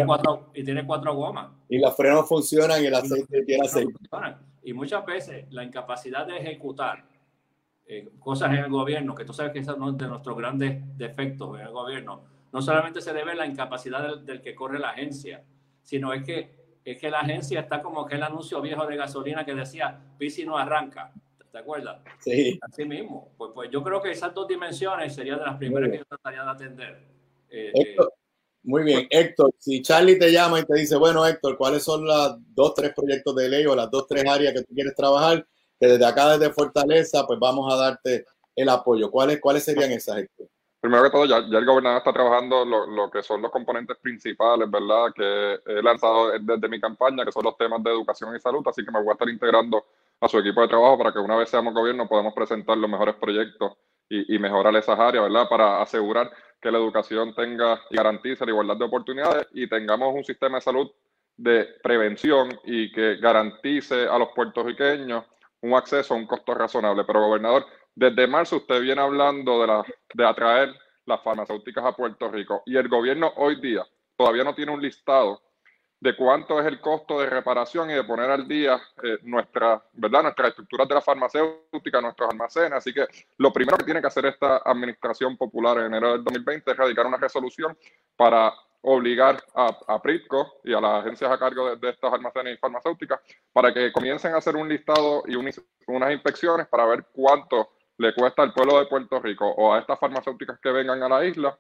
Tiene cuatro gomas. Y los frenos funcionan y el aceite tiene aceite. Y muchas veces la incapacidad de ejecutar cosas en el gobierno, que tú sabes que es uno de nuestros grandes defectos en el gobierno, no solamente se debe a la incapacidad del que corre la agencia, sino es que la agencia está como aquel anuncio viejo de gasolina que decía, pisa y no arranca. ¿Te acuerdas? Sí. Así mismo. Pues yo creo que esas dos dimensiones serían de las primeras que yo trataría de atender. Héctor, muy bien. Héctor, si Charlie te llama y te dice, bueno, Héctor, ¿cuáles son las 2, 3 proyectos de ley o las 2, 3 áreas que tú quieres trabajar? Que desde acá, desde Fortaleza, pues vamos a darte el apoyo. ¿Cuáles serían esas, Héctor? Primero que todo, ya el gobernador está trabajando lo que son los componentes principales, ¿verdad? Que he lanzado desde mi campaña, que son los temas de educación y salud, así que me voy a estar integrando a su equipo de trabajo para que una vez seamos gobierno podamos presentar los mejores proyectos y mejorar esas áreas, ¿verdad? Para asegurar que la educación tenga y garantice la igualdad de oportunidades y tengamos un sistema de salud de prevención y que garantice a los puertorriqueños un acceso a un costo razonable. Pero, gobernador, desde marzo usted viene hablando de atraer las farmacéuticas a Puerto Rico y el gobierno hoy día todavía no tiene un listado de cuánto es el costo de reparación y de poner al día nuestras estructuras de la farmacéutica, nuestros almacenes. Así que lo primero que tiene que hacer esta administración popular en enero del 2020 es radicar una resolución para obligar a PRITCO y a las agencias a cargo de estos almacenes y farmacéuticas para que comiencen a hacer un listado y unas inspecciones para ver cuánto le cuesta al pueblo de Puerto Rico o a estas farmacéuticas que vengan a la isla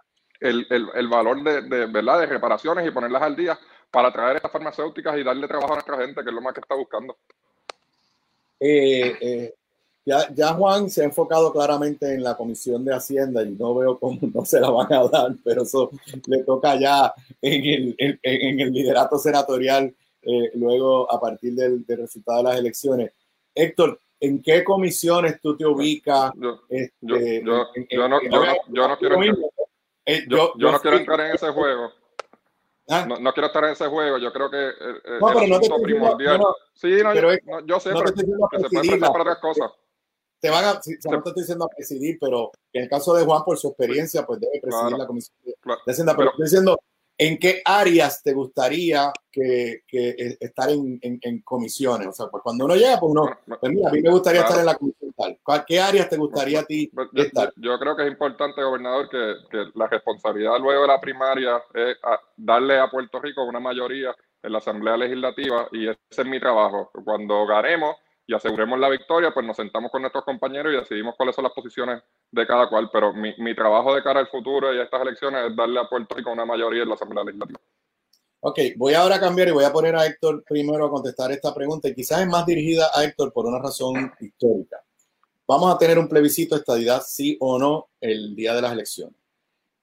el valor de reparaciones y ponerlas al día para traer estas farmacéuticas y darle trabajo a nuestra gente, que es lo más que está buscando. Ya Juan se ha enfocado claramente en la Comisión de Hacienda y no veo cómo no se la van a dar, pero eso le toca ya en el liderato senatorial luego a partir del resultado de las elecciones. Héctor, ¿en qué comisiones tú te ubicas? Yo no quiero entrar en ese juego. No quiero estar en ese juego. Yo creo que el asunto primordial. Yo sé, pero se puede prestar para otras cosas. No te estoy diciendo a presidir, pero en el caso de Juan, por su experiencia, pues debe presidir la Comisión de Hacienda. Pero estoy diciendo, ¿en qué áreas te gustaría que estar en comisiones? O sea, pues cuando uno llega, pues mira, a mí me gustaría estar en la comisión tal. ¿Qué áreas te gustaría a ti estar? Yo creo que es importante, gobernador, que la responsabilidad luego de la primaria es darle a Puerto Rico una mayoría en la Asamblea Legislativa y ese es mi trabajo. Cuando ganemos y aseguremos la victoria, pues nos sentamos con nuestros compañeros y decidimos cuáles son las posiciones de cada cual, pero mi trabajo de cara al futuro y a estas elecciones es darle a Puerto Rico una mayoría en la Asamblea Legislativa. Ok, voy ahora a cambiar y voy a poner a Héctor primero a contestar esta pregunta y quizás es más dirigida a Héctor por una razón histórica. Vamos a tener un plebiscito de estadidad, sí o no, el día de las elecciones.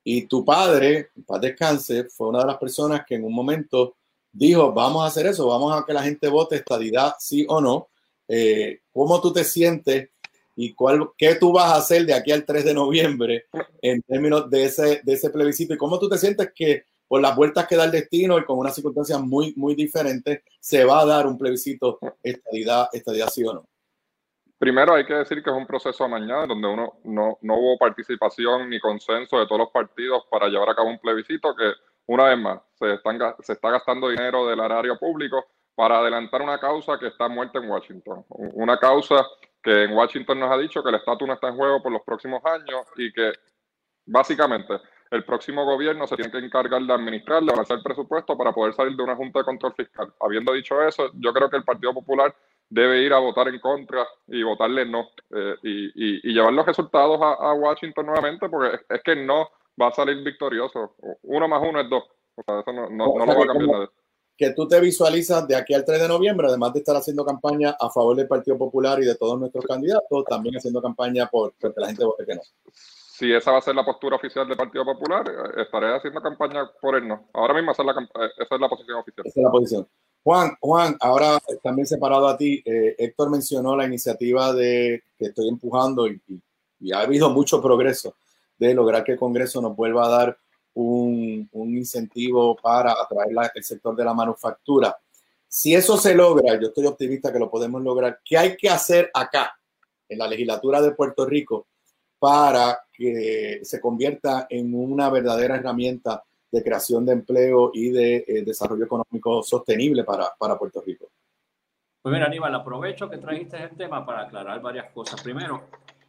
Y tu padre, en paz descanse, fue una de las personas que en un momento dijo, vamos a hacer eso, vamos a que la gente vote estadidad, sí o no. ¿Cómo tú te sientes y qué tú vas a hacer de aquí al 3 de noviembre en términos de ese plebiscito? ¿Y cómo tú te sientes que por las vueltas que da el destino y con unas circunstancias muy, muy diferentes se va a dar un plebiscito estadidad sí o no? Primero hay que decir que es un proceso amañado donde no hubo participación ni consenso de todos los partidos para llevar a cabo un plebiscito que, una vez más, se está gastando dinero del erario público para adelantar una causa que está muerta en Washington. Una causa que en Washington nos ha dicho que el estatus no está en juego por los próximos años y que básicamente el próximo gobierno se tiene que encargar de administrar, de avanzar el presupuesto para poder salir de una junta de control fiscal. Habiendo dicho eso, yo creo que el Partido Popular debe ir a votar en contra y votarle no y llevar los resultados a Washington nuevamente, porque es que no va a salir victorioso. 1 más 1 es 2. O sea, eso no lo va a cambiar nadie. Que tú te visualizas de aquí al 3 de noviembre, además de estar haciendo campaña a favor del Partido Popular y de todos nuestros candidatos, también haciendo campaña por que la gente vote que no. Si esa va a ser la postura oficial del Partido Popular, estaré haciendo campaña por el no. Ahora mismo esa es la posición oficial. Esa es la posición. Juan, ahora también separado a ti, Héctor mencionó la iniciativa que estoy empujando y ha habido mucho progreso de lograr que el Congreso nos vuelva a dar un incentivo para atraer el sector de la manufactura. Si eso se logra, yo estoy optimista que lo podemos lograr. ¿Qué hay que hacer acá, en la legislatura de Puerto Rico, para que se convierta en una verdadera herramienta de creación de empleo y de desarrollo económico sostenible para Puerto Rico? Pues mira, Aníbal, aprovecho que trajiste el tema para aclarar varias cosas. Primero,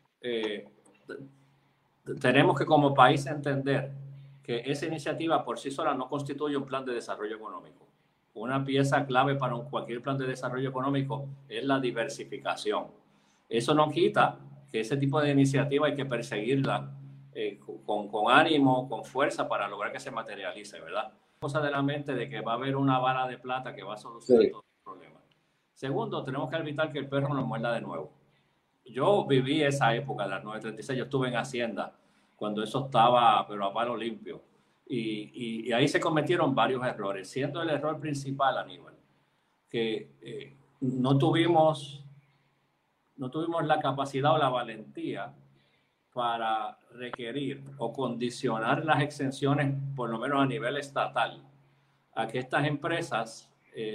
tenemos que como país entender que esa iniciativa por sí sola no constituye un plan de desarrollo económico. Una pieza clave para cualquier plan de desarrollo económico es la diversificación. Eso no quita que ese tipo de iniciativa hay que perseguirla con ánimo, con fuerza para lograr que se materialice, ¿verdad? Cosa de la mente de que va a haber una bala de plata que va a solucionar todos los problemas. Segundo, tenemos que evitar que el perro nos muerda de nuevo. Yo viví esa época de las 936, yo estuve en Hacienda cuando eso estaba, pero a palo limpio. Y ahí se cometieron varios errores, siendo el error principal, Aníbal, que no tuvimos la capacidad o la valentía para requerir o condicionar las exenciones, por lo menos a nivel estatal, a que estas empresas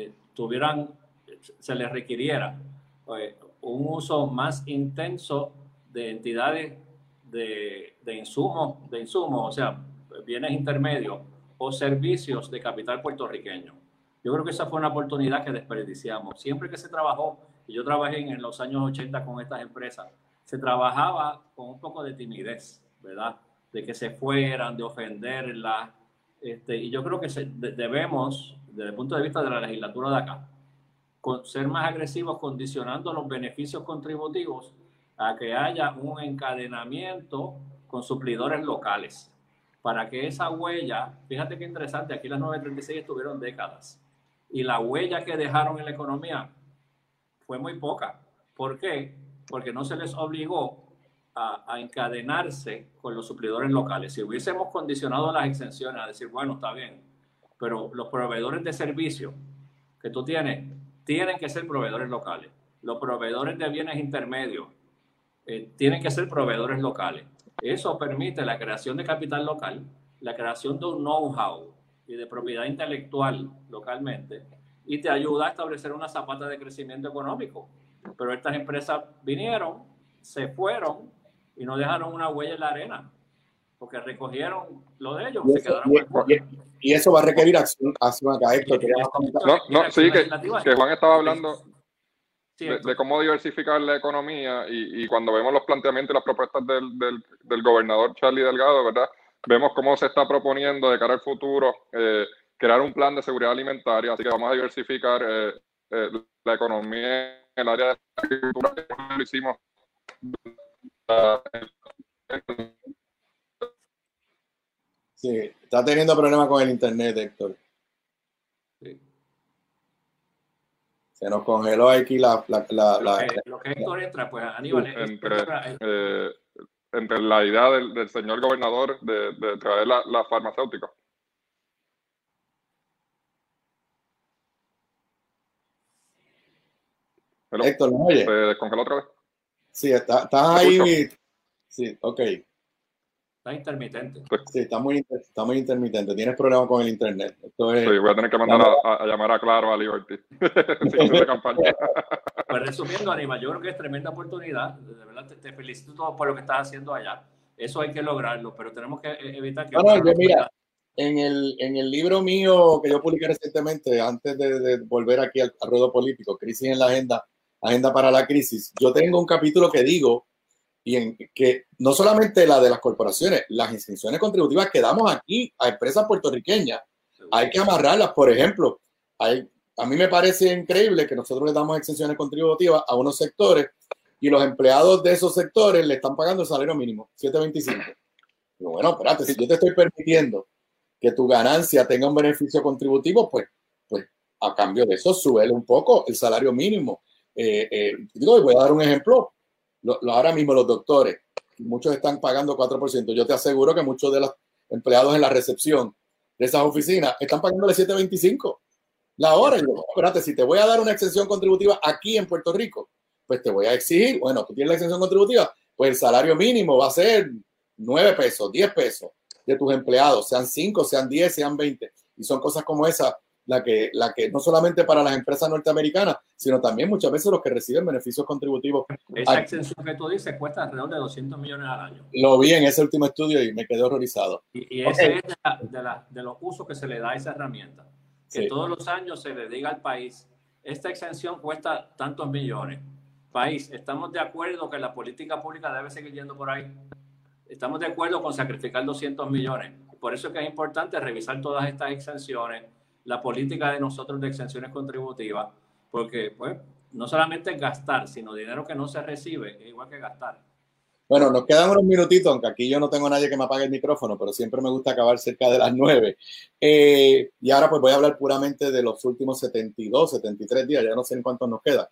se les requiriera un uso más intenso de entidades de insumos, o sea, bienes intermedios o servicios de capital puertorriqueño. Yo creo que esa fue una oportunidad que desperdiciamos. Siempre que se trabajó, y yo trabajé en los años 80 con estas empresas, se trabajaba con un poco de timidez, ¿verdad? De que se fueran, de ofenderlas. Y yo creo que debemos, desde el punto de vista de la legislatura de acá, ser más agresivos condicionando los beneficios contributivos a que haya un encadenamiento con suplidores locales. Para que esa huella, fíjate qué interesante, aquí las 936 estuvieron décadas. Y la huella que dejaron en la economía fue muy poca. ¿Por qué? Porque no se les obligó a encadenarse con los suplidores locales. Si hubiésemos condicionado las exenciones a decir, bueno, está bien, pero los proveedores de servicios que tú tienes tienen que ser proveedores locales. Los proveedores de bienes intermedios tienen que ser proveedores locales. Eso permite la creación de capital local, la creación de un know-how y de propiedad intelectual localmente, y te ayuda a establecer una zapata de crecimiento económico. Pero estas empresas vinieron, se fueron y no dejaron una huella en la arena, porque recogieron lo de ellos. Y eso va a requerir acción acá, Héctor. Sí, que Juan estaba hablando de cómo diversificar la economía y cuando vemos los planteamientos y las propuestas del gobernador Charlie Delgado, ¿verdad? Vemos cómo se está proponiendo de cara al futuro crear un plan de seguridad alimentaria, así que vamos a diversificar la economía en el área de la agricultura, que lo hicimos. Sí, está teniendo problemas con el internet, Héctor. Sí. Se nos congeló aquí lo que Héctor entra, pues Aníbal. entre la idea del señor gobernador de traer la farmacéutica. Héctor, ¿me oye? ¿Se descongeló otra vez? Sí, estás ahí. Sí, ok. Está intermitente. Sí, está muy intermitente. Tienes problemas con el internet. Esto es, sí, voy a tener que mandar a llamar a Claro, a Liberty. de campaña. Pues resumiendo, Aníbal, yo creo que es tremenda oportunidad. De verdad, te felicito por lo que estás haciendo allá. Eso hay que lograrlo, pero tenemos que evitar que... Mira, en el libro mío que yo publiqué recientemente, antes de volver aquí al ruedo político, Crisis en la Agenda para la Crisis, yo tengo un capítulo que digo que no solamente la de las corporaciones, las exenciones contributivas que damos aquí a empresas puertorriqueñas, hay que amarrarlas. Por ejemplo, a mí me parece increíble que nosotros le damos exenciones contributivas a unos sectores y los empleados de esos sectores le están pagando el salario mínimo, $7.25. Pero bueno, espérate, si yo te estoy permitiendo que tu ganancia tenga un beneficio contributivo, pues a cambio de eso, súbele un poco el salario mínimo. Voy a dar un ejemplo. Ahora mismo los doctores, muchos están pagando 4%. Yo te aseguro que muchos de los empleados en la recepción de esas oficinas están pagándole $7.25 la hora. Y yo, espérate, si te voy a dar una exención contributiva aquí en Puerto Rico, pues te voy a exigir, bueno, tú tienes la exención contributiva, pues el salario mínimo va a ser 9 pesos, 10 pesos de tus empleados, sean 5, sean 10, sean 20. Y son cosas como esa la que no solamente para las empresas norteamericanas, sino también muchas veces los que reciben beneficios contributivos. Esa exención que tú dices cuesta alrededor de $200 millones al año. Lo vi en ese último estudio y me quedé horrorizado. Y ese es de los usos que se le da a esa herramienta. Que todos los años se le diga al país, esta exención cuesta tantos millones. País, ¿estamos de acuerdo que la política pública debe seguir yendo por ahí? ¿Estamos de acuerdo con sacrificar 200 millones? Por eso es que es importante revisar todas estas exenciones, la política de nosotros de exenciones contributivas, porque pues no solamente es gastar, sino dinero que no se recibe, es igual que gastar. Bueno, nos quedan unos minutitos, aunque aquí yo no tengo a nadie que me apague el micrófono, pero siempre me gusta acabar cerca de las 9. Y ahora pues voy a hablar puramente de los últimos 72, 73 días, ya no sé en cuántos nos quedan,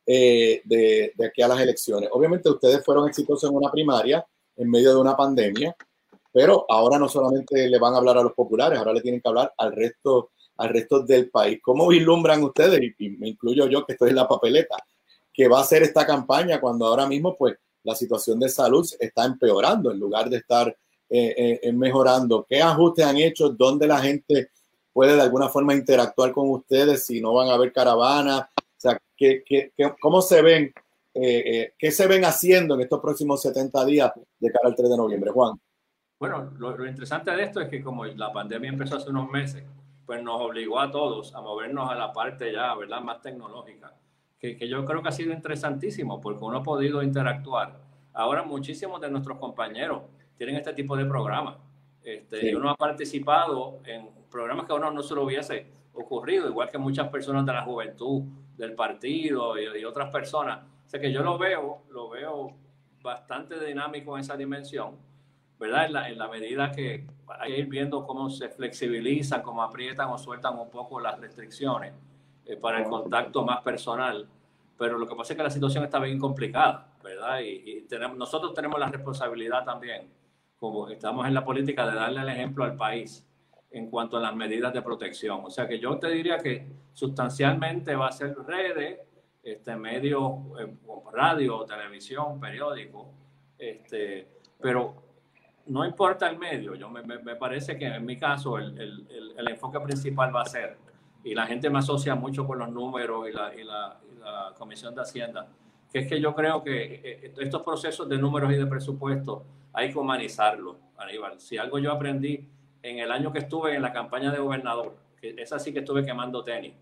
de aquí a las elecciones. Obviamente ustedes fueron exitosos en una primaria en medio de una pandemia, pero ahora no solamente le van a hablar a los populares, ahora le tienen que hablar al resto del país. ¿Cómo vislumbran ustedes, y me incluyo yo que estoy en la papeleta, que va a ser esta campaña cuando ahora mismo pues la situación de salud está empeorando en lugar de estar mejorando? ¿Qué ajustes han hecho? ¿Dónde la gente puede de alguna forma interactuar con ustedes si no van a haber caravanas? O sea, ¿cómo se ven? ¿Qué se ven haciendo en estos próximos 70 días de cara al 3 de noviembre, Juan? Bueno, lo interesante de esto es que como la pandemia empezó hace unos meses, pues nos obligó a todos a movernos a la parte ya, ¿verdad?, más tecnológica, que yo creo que ha sido interesantísimo porque uno ha podido interactuar. Ahora muchísimos de nuestros compañeros tienen este tipo de programas. Y uno ha participado en programas que a uno no se lo hubiese ocurrido, igual que muchas personas de la juventud, del partido y otras personas. O sea que yo lo veo bastante dinámico en esa dimensión, ¿verdad? En la medida que hay que ir viendo cómo se flexibilizan, cómo aprietan o sueltan un poco las restricciones para el contacto más personal. Pero lo que pasa es que la situación está bien complicada, ¿verdad? Y nosotros tenemos la responsabilidad también, como estamos en la política, de darle el ejemplo al país en cuanto a las medidas de protección. O sea que yo te diría que sustancialmente va a ser redes, medios, radio, televisión, periódico, pero no importa el medio. Me parece que en mi caso el enfoque principal va a ser, y la gente me asocia mucho con los números y la Comisión de Hacienda, que es que yo creo que estos procesos de números y de presupuesto hay que humanizarlos, Aníbal. Si algo yo aprendí en el año que estuve en la campaña de gobernador, que es así que estuve quemando tenis,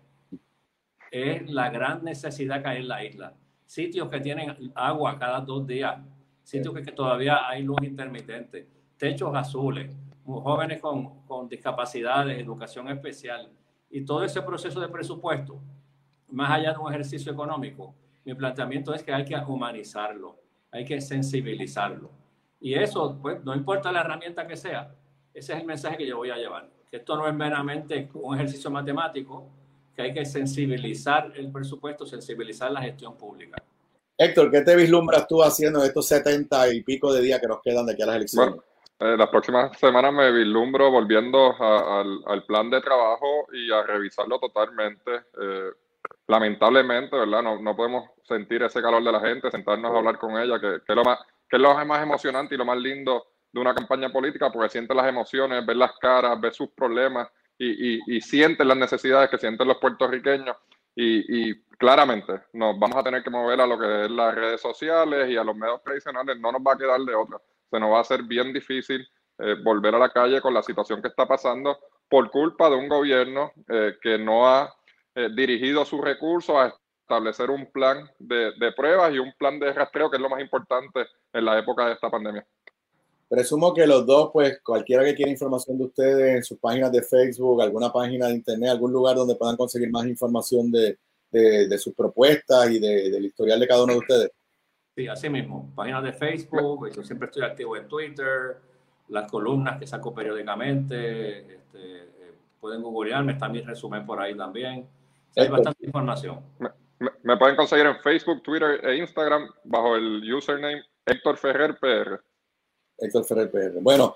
es la gran necesidad que hay en la isla. Sitios que tienen agua cada 2 días, sitios que todavía hay luz intermitente, techos azules, jóvenes con discapacidades, educación especial, y todo ese proceso de presupuesto, más allá de un ejercicio económico, mi planteamiento es que hay que humanizarlo, hay que sensibilizarlo. Y eso, pues, no importa la herramienta que sea, ese es el mensaje que yo voy a llevar. Que esto no es meramente un ejercicio matemático, que hay que sensibilizar el presupuesto, sensibilizar la gestión pública. Héctor, ¿qué te vislumbras tú haciendo en estos 70 y pico de días que nos quedan de aquí a las elecciones? Bueno, las próximas semanas me vislumbro volviendo al plan de trabajo y a revisarlo totalmente. Lamentablemente, ¿verdad? No podemos sentir ese calor de la gente, sentarnos a hablar con ella, que es lo más emocionante y lo más lindo de una campaña política, porque sientes las emociones, ves las caras, ves sus problemas y sientes las necesidades que sienten los puertorriqueños. Y claramente nos vamos a tener que mover a lo que es las redes sociales y a los medios tradicionales. No nos va a quedar de otra. Se nos va a hacer bien difícil volver a la calle con la situación que está pasando por culpa de un gobierno que no ha dirigido sus recursos a establecer un plan de pruebas y un plan de rastreo, que es lo más importante en la época de esta pandemia. Presumo que los dos, pues cualquiera que quiera información de ustedes en sus páginas de Facebook, alguna página de internet, algún lugar donde puedan conseguir más información de sus propuestas y del historial de cada uno de ustedes. Sí, así mismo. Páginas de Facebook, yo siempre estoy activo en Twitter, las columnas que saco periódicamente, pueden googlearme, está mi resumen por ahí también. Hay bastante información. Me pueden conseguir en Facebook, Twitter e Instagram bajo el username Héctor Ferrer PR. Héctor Ferrer PR. Bueno,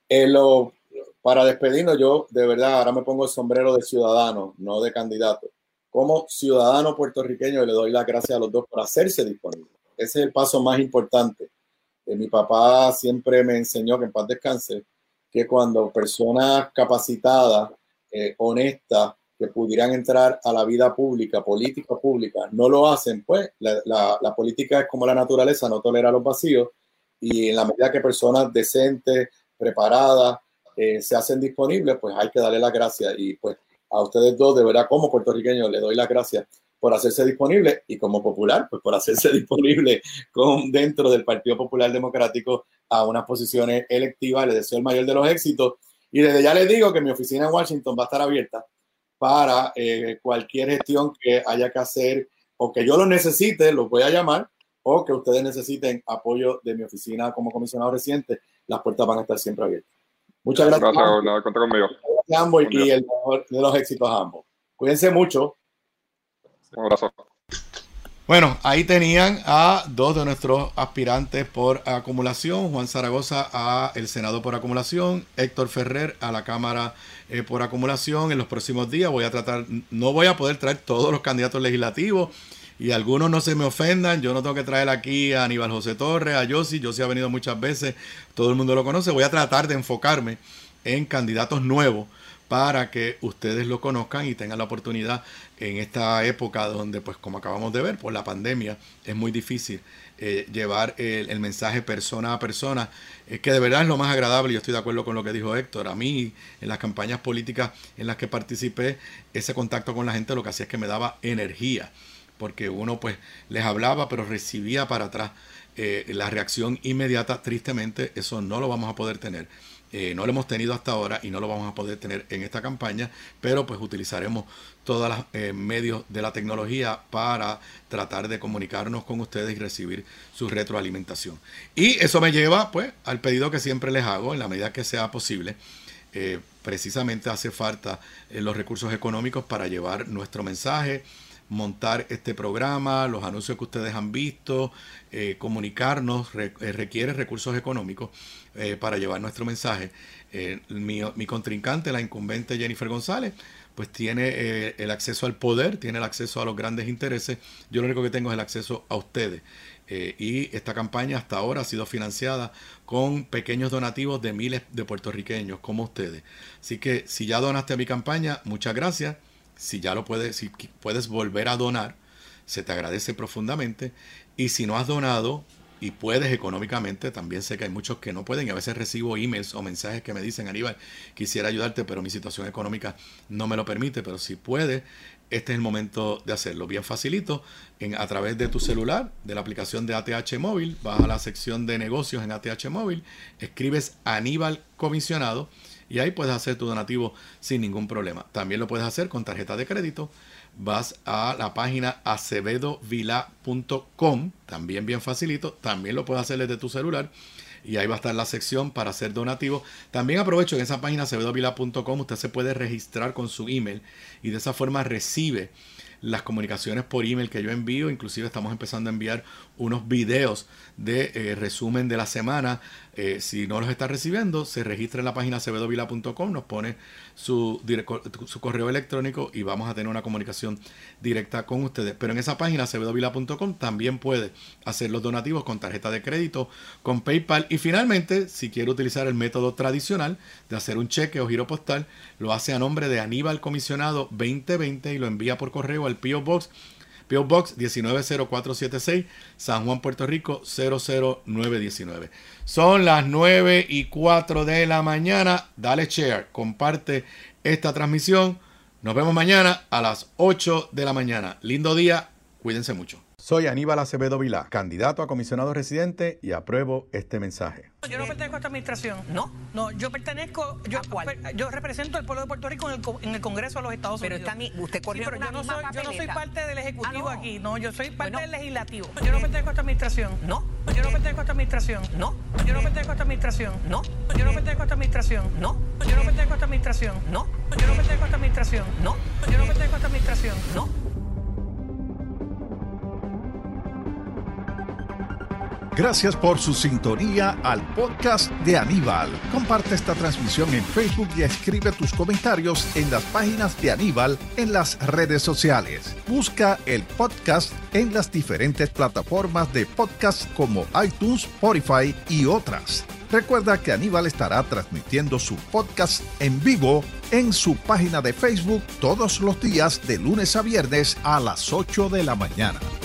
para despedirnos, yo de verdad ahora me pongo el sombrero de ciudadano, no de candidato. Como ciudadano puertorriqueño le doy las gracias a los dos por hacerse disponibles. Ese es el paso más importante. Mi papá siempre me enseñó, que en paz descanse, que cuando personas capacitadas, honestas, que pudieran entrar a la vida pública, política pública, no lo hacen, pues la política es como la naturaleza, no tolera los vacíos, y en la medida que personas decentes, preparadas, se hacen disponibles, pues hay que darle las gracias. Y pues a ustedes dos, de verdad, como puertorriqueños, les doy las gracias por hacerse disponible, y como popular, pues por hacerse disponible dentro del Partido Popular Democrático a unas posiciones electivas. Les deseo el mayor de los éxitos, y desde ya les digo que mi oficina en Washington va a estar abierta para cualquier gestión que haya que hacer, o que yo lo necesite, los voy a llamar, o que ustedes necesiten apoyo de mi oficina como comisionado residente. Las puertas van a estar siempre abiertas. Muchas gracias. Gracias, cuenta conmigo. Gracias a ambos, y el mejor de los éxitos a ambos. Cuídense mucho. Un abrazo. Bueno, ahí tenían a dos de nuestros aspirantes por acumulación: Juan Zaragoza a el Senado por acumulación, Héctor Ferrer a la Cámara por acumulación. En los próximos días no voy a poder traer todos los candidatos legislativos, y algunos no se me ofendan, yo no tengo que traer aquí a Aníbal José Torres, a Yossi ha venido muchas veces, todo el mundo lo conoce. Voy a tratar de enfocarme en candidatos nuevos para que ustedes lo conozcan y tengan la oportunidad en esta época donde, pues como acabamos de ver, por la pandemia es muy difícil llevar el mensaje persona a persona, que de verdad es lo más agradable. Yo estoy de acuerdo con lo que dijo Héctor. A mí, en las campañas políticas en las que participé, ese contacto con la gente lo que hacía es que me daba energía, porque uno pues les hablaba, pero recibía para atrás la reacción inmediata. Tristemente, eso no lo vamos a poder tener. No lo hemos tenido hasta ahora y no lo vamos a poder tener en esta campaña, pero pues utilizaremos todos los medios de la tecnología para tratar de comunicarnos con ustedes y recibir su retroalimentación. Y eso me lleva pues al pedido que siempre les hago, en la medida que sea posible. Precisamente hace falta los recursos económicos para llevar nuestro mensaje, montar este programa, los anuncios que ustedes han visto, comunicarnos, requiere recursos económicos para llevar nuestro mensaje. Mi contrincante, la incumbente Jennifer González, pues tiene el acceso al poder, tiene el acceso a los grandes intereses. Yo lo único que tengo es el acceso a ustedes. Y esta campaña hasta ahora ha sido financiada con pequeños donativos de miles de puertorriqueños como ustedes. Así que si ya donaste a mi campaña, muchas gracias. Si puedes volver a donar, se te agradece profundamente. Y si no has donado y puedes económicamente, también sé que hay muchos que no pueden, y a veces recibo emails o mensajes que me dicen: Aníbal, quisiera ayudarte, pero mi situación económica no me lo permite. Pero si puedes, este es el momento de hacerlo. Bien facilito, a través de tu celular, de la aplicación de ATH Móvil, vas a la sección de negocios en ATH Móvil, escribes Aníbal Comisionado, y ahí puedes hacer tu donativo sin ningún problema. También lo puedes hacer con tarjeta de crédito. Vas a la página acevedovila.com, también bien facilito. También lo puedes hacer desde tu celular, y ahí va a estar la sección para hacer donativo. También aprovecho, en esa página acevedovila.com usted se puede registrar con su email, y de esa forma recibe las comunicaciones por email que yo envío. Inclusive estamos empezando a enviar unos videos de resumen de la semana. Si no los está recibiendo, se registra en la página acvedovila.com, nos pone su correo electrónico y vamos a tener una comunicación directa con ustedes. Pero en esa página acvedovila.com también puede hacer los donativos con tarjeta de crédito, con PayPal, y finalmente, si quiere utilizar el método tradicional de hacer un cheque o giro postal, lo hace a nombre de Aníbal Comisionado 2020 y lo envía por correo al P.O. Box 190476, San Juan, Puerto Rico 00919. Son las 9:04 de la mañana. Dale share, comparte esta transmisión. Nos vemos mañana a las 8 de la mañana. Lindo día, cuídense mucho. Soy Aníbal Acevedo Vilá, candidato a comisionado residente, y apruebo este mensaje. Yo no pertenezco a esta administración. No, yo pertenezco. Yo represento al pueblo de Puerto Rico en el Congreso de los Estados Unidos. Pero usted corrió pero yo no soy parte del Ejecutivo aquí. No, yo soy parte del Legislativo. Yo no pertenezco a esta administración. Yo no pertenezco a esta administración. Yo no pertenezco a esta administración. Yo no pertenezco a esta administración. Yo no pertenezco a esta administración. Yo no pertenezco a esta administración. Yo no pertenezco a esta administración. Gracias por su sintonía al podcast de Aníbal. Comparte esta transmisión en Facebook y escribe tus comentarios en las páginas de Aníbal en las redes sociales. Busca el podcast en las diferentes plataformas de podcast como iTunes, Spotify y otras. Recuerda que Aníbal estará transmitiendo su podcast en vivo en su página de Facebook todos los días de lunes a viernes a las 8 de la mañana.